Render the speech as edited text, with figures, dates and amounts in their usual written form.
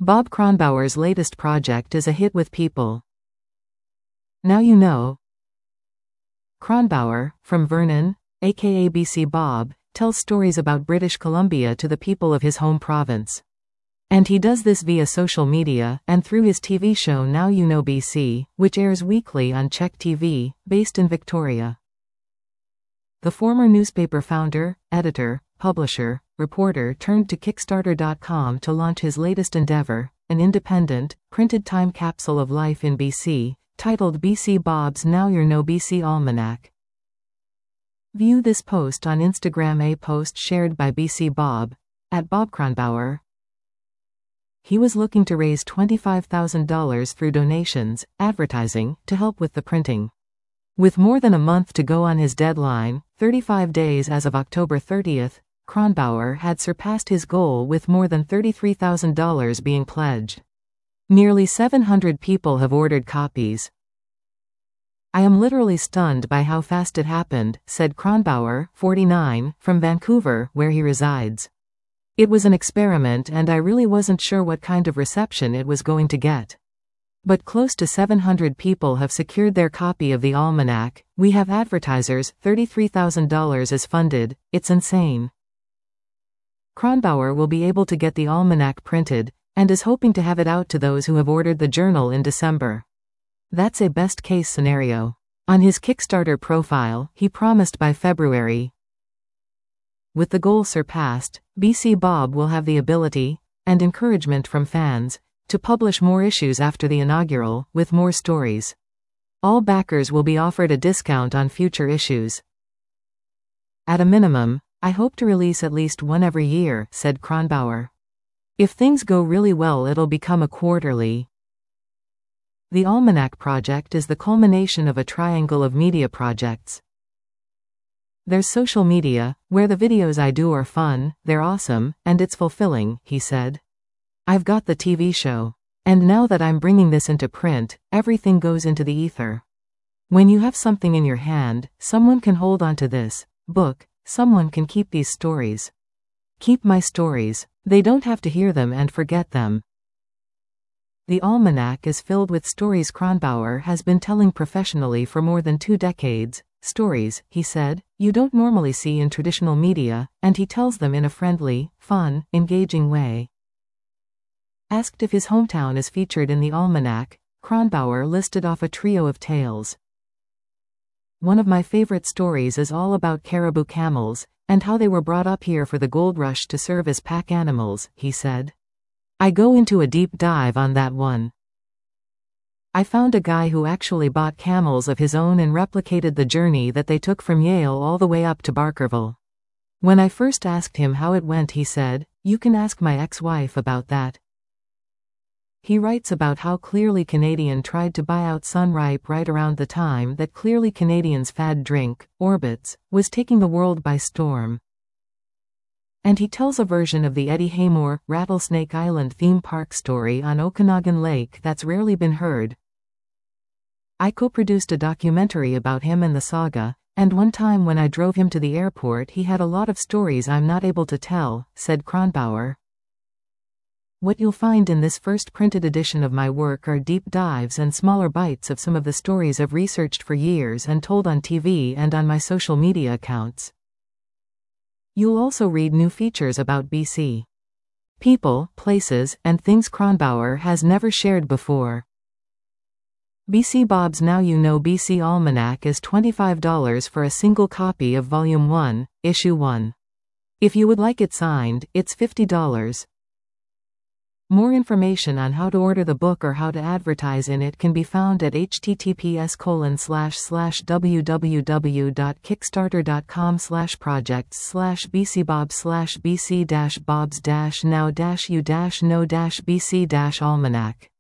Bob Kronbauer's latest project is a hit with people. Now you know. Kronbauer, from Vernon, aka BC Bob, tells stories about British Columbia to the people of his home province. And he does this via social media, and through his TV show Now You Know BC, which airs weekly on Czech TV, based in Victoria. The former newspaper founder, editor, publisher, reporter turned to Kickstarter.com to launch his latest endeavor, an independent, printed time capsule of life in BC, titled BC Bob's Now You Know BC Almanac. View this post on Instagram. A post shared by BC Bob, at Bob Kronbauer. He was looking to raise $25,000 through donations, advertising, to help with the printing. With more than a month to go on his deadline, 35 days as of October 30th, Kronbauer had surpassed his goal with more than $33,000 being pledged. Nearly 700 people have ordered copies. I am literally stunned by how fast it happened, said Kronbauer, 49, from Vancouver, where he resides. It was an experiment and I really wasn't sure what kind of reception it was going to get. But close to 700 people have secured their copy of the almanac. We have advertisers, $33,000 is funded, it's insane. Kronbauer will be able to get the almanac printed, and is hoping to have it out to those who have ordered the journal in December. That's a best-case scenario. On his Kickstarter profile, he promised by February. With the goal surpassed, BC Bob will have the ability, and encouragement from fans, to publish more issues after the inaugural, with more stories. All backers will be offered a discount on future issues. At a minimum, I hope to release at least one every year, said Kronbauer. If things go really well, it'll become a quarterly. The Almanac project is the culmination of a triangle of media projects. There's social media, where the videos I do are fun, they're awesome, and it's fulfilling, he said. I've got the TV show. And now that I'm bringing this into print, everything goes into the ether. When you have something in your hand, someone can hold on to this book, someone can keep these stories. Keep my stories. They don't have to hear them and forget them. The almanac is filled with stories Kronbauer has been telling professionally for more than 2 decades. Stories, he said, you don't normally see in traditional media, and he tells them in a friendly, fun, engaging way. Asked if his hometown is featured in the almanac, Kronbauer listed off a trio of tales. One of my favorite stories is all about caribou camels, and how they were brought up here for the gold rush to serve as pack animals, he said. I go into a deep dive on that one. I found a guy who actually bought camels of his own and replicated the journey that they took from Yale all the way up to Barkerville. When I first asked him how it went, he said, "You can ask my ex-wife about that." He writes about how Clearly Canadian tried to buy out Sunripe right around the time that Clearly Canadian's fad drink, Orbits, was taking the world by storm. And he tells a version of the Eddie Haymore, Rattlesnake Island theme park story on Okanagan Lake that's rarely been heard. I co-produced a documentary about him and the saga, and one time when I drove him to the airport he had a lot of stories I'm not able to tell, said Kronbauer. What you'll find in this first printed edition of my work are deep dives and smaller bites of some of the stories I've researched for years and told on TV and on my social media accounts. You'll also read new features about BC. People, places, and things Kronbauer has never shared before. BC Bob's Now You Know BC Almanac is $25 for a single copy of Volume 1, Issue 1. If you would like it signed, it's $50. More information on how to order the book or how to advertise in it can be found at https://www.kickstarter.com/projects/bcbob/bc-bobs-now-you-know-bc-almanac